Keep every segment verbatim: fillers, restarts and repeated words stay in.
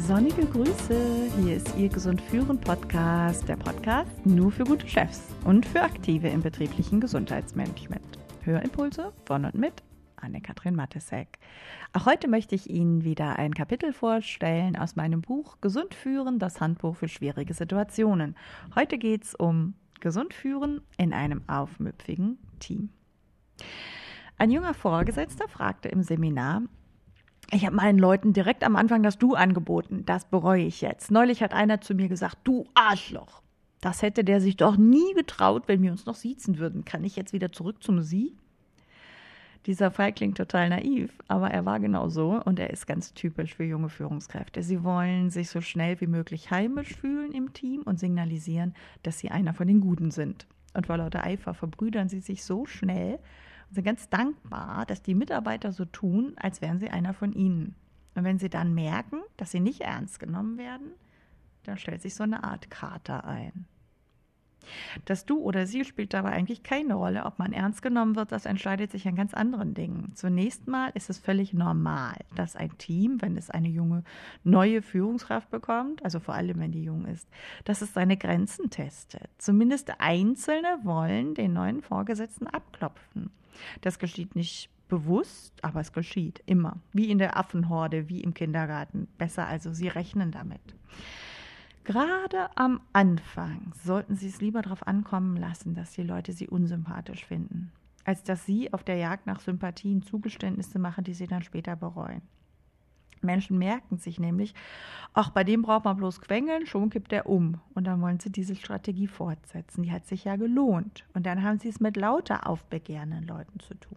Sonnige Grüße, hier ist Ihr Gesund führen Podcast, der Podcast nur für gute Chefs und für Aktive im betrieblichen Gesundheitsmanagement. Hörimpulse von und mit Anne-Kathrin Matesek. Auch heute möchte ich Ihnen wieder ein Kapitel vorstellen aus meinem Buch Gesund führen, das Handbuch für schwierige Situationen. Heute geht es um Gesund führen in einem aufmüpfigen Team. Ein junger Vorgesetzter fragte im Seminar: Ich habe meinen Leuten direkt am Anfang das Du angeboten. Das bereue ich jetzt. Neulich hat einer zu mir gesagt: Du Arschloch. Das hätte der sich doch nie getraut, wenn wir uns noch siezen würden. Kann ich jetzt wieder zurück zum Sie? Dieser Fall klingt total naiv, aber er war genau so und er ist ganz typisch für junge Führungskräfte. Sie wollen sich so schnell wie möglich heimisch fühlen im Team und signalisieren, dass sie einer von den Guten sind. Und vor lauter Eifer verbrüdern sie sich so schnell und sind ganz dankbar, dass die Mitarbeiter so tun, als wären sie einer von ihnen. Und wenn sie dann merken, dass sie nicht ernst genommen werden, dann stellt sich so eine Art Kater ein. Das Du oder Sie spielt dabei eigentlich keine Rolle. Ob man ernst genommen wird, das entscheidet sich an ganz anderen Dingen. Zunächst mal ist es völlig normal, dass ein Team, wenn es eine junge, neue Führungskraft bekommt, also vor allem, wenn die jung ist, dass es seine Grenzen testet. Zumindest Einzelne wollen den neuen Vorgesetzten abklopfen. Das geschieht nicht bewusst, aber es geschieht immer. Wie in der Affenhorde, wie im Kindergarten. Besser also, Sie rechnen damit. Gerade am Anfang sollten Sie es lieber darauf ankommen lassen, dass die Leute Sie unsympathisch finden, als dass Sie auf der Jagd nach Sympathien Zugeständnisse machen, die Sie dann später bereuen. Menschen merken sich nämlich, ach, bei dem braucht man bloß quengeln, schon kippt er um. Und dann wollen sie diese Strategie fortsetzen. Die hat sich ja gelohnt. Und dann haben sie es mit lauter aufbegehrenden Leuten zu tun.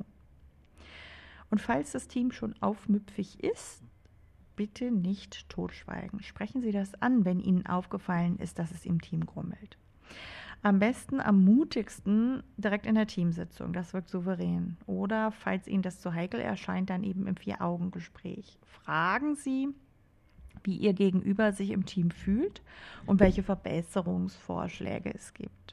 Und falls das Team schon aufmüpfig ist, bitte nicht totschweigen. Sprechen Sie das an, wenn Ihnen aufgefallen ist, dass es im Team grummelt. Am besten, am mutigsten direkt in der Teamsitzung. Das wirkt souverän. Oder, falls Ihnen das zu heikel erscheint, dann eben im Vier-Augen-Gespräch. Fragen Sie, wie Ihr Gegenüber sich im Team fühlt und welche Verbesserungsvorschläge es gibt.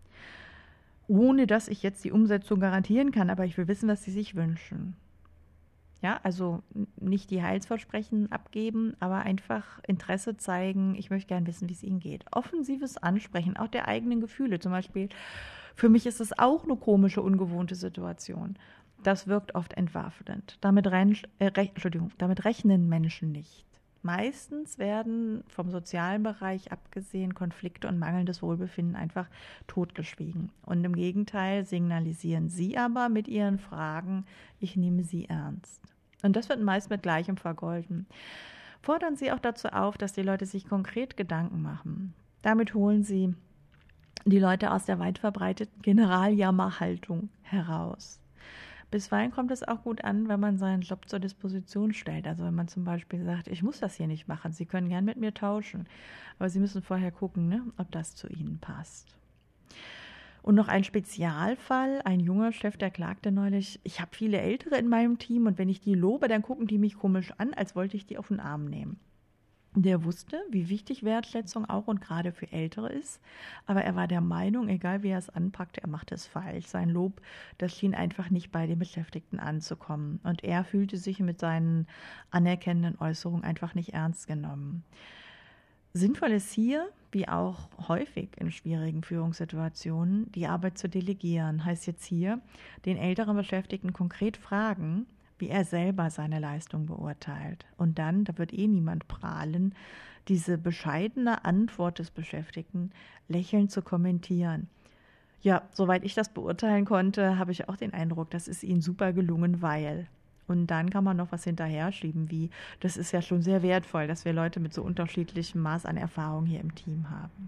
Ohne dass ich jetzt die Umsetzung garantieren kann, aber ich will wissen, was Sie sich wünschen. Ja, also nicht die Heilsversprechen abgeben, aber einfach Interesse zeigen. Ich möchte gerne wissen, wie es Ihnen geht. Offensives Ansprechen, auch der eigenen Gefühle. Zum Beispiel, für mich ist es auch eine komische, ungewohnte Situation. Das wirkt oft entwaffnend. Damit, rein, äh, rech, Entschuldigung, damit rechnen Menschen nicht. Meistens werden vom sozialen Bereich abgesehen Konflikte und mangelndes Wohlbefinden einfach totgeschwiegen. Und im Gegenteil signalisieren Sie aber mit Ihren Fragen: Ich nehme Sie ernst. Und das wird meist mit Gleichem vergolten. Fordern Sie auch dazu auf, dass die Leute sich konkret Gedanken machen. Damit holen Sie die Leute aus der weit verbreiteten Generaljammerhaltung heraus. Bisweilen kommt es auch gut an, wenn man seinen Job zur Disposition stellt. Also wenn man zum Beispiel sagt: Ich muss das hier nicht machen, Sie können gern mit mir tauschen. Aber Sie müssen vorher gucken, ne, ob das zu Ihnen passt. Und noch ein Spezialfall, ein junger Chef, der klagte neulich: Ich habe viele Ältere in meinem Team und wenn ich die lobe, dann gucken die mich komisch an, als wollte ich die auf den Arm nehmen. Der wusste, wie wichtig Wertschätzung auch und gerade für Ältere ist, aber er war der Meinung, egal wie er es anpackte, er machte es falsch. Sein Lob, das schien einfach nicht bei den Beschäftigten anzukommen und er fühlte sich mit seinen anerkennenden Äußerungen einfach nicht ernst genommen. Sinnvoll ist hier, wie auch häufig in schwierigen Führungssituationen, die Arbeit zu delegieren. Heißt jetzt hier, den älteren Beschäftigten konkret fragen, wie er selber seine Leistung beurteilt. Und dann, da wird eh niemand prahlen, diese bescheidene Antwort des Beschäftigten lächelnd zu kommentieren. Ja, soweit ich das beurteilen konnte, habe ich auch den Eindruck, das ist Ihnen super gelungen, weil... Und dann kann man noch was hinterher schieben, wie, das ist ja schon sehr wertvoll, dass wir Leute mit so unterschiedlichem Maß an Erfahrung hier im Team haben.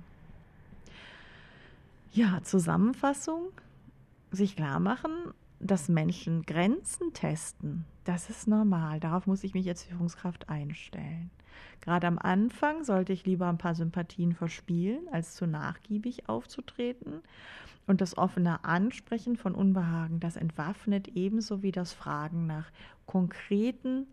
Ja, Zusammenfassung, sich klar machen, dass Menschen Grenzen testen, das ist normal. Darauf muss ich mich als Führungskraft einstellen. Gerade am Anfang sollte ich lieber ein paar Sympathien verspielen, als zu nachgiebig aufzutreten. Und das offene Ansprechen von Unbehagen, das entwaffnet ebenso wie das Fragen nach konkreten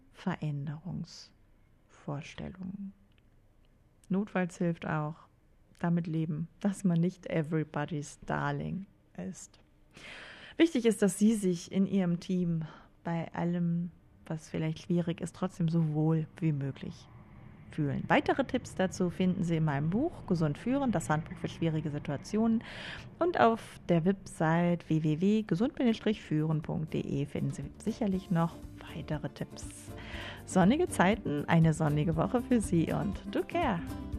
Veränderungsvorstellungen. Notfalls hilft auch, damit leben, dass man nicht everybody's darling ist. Wichtig ist, dass Sie sich in Ihrem Team bei allem, was vielleicht schwierig ist, trotzdem so wohl wie möglich fühlen. Weitere Tipps dazu finden Sie in meinem Buch Gesund führen, das Handbuch für schwierige Situationen, und auf der Website w w w punkt gesund führen punkt d e finden Sie sicherlich noch weitere Tipps. Sonnige Zeiten, eine sonnige Woche für Sie und do care!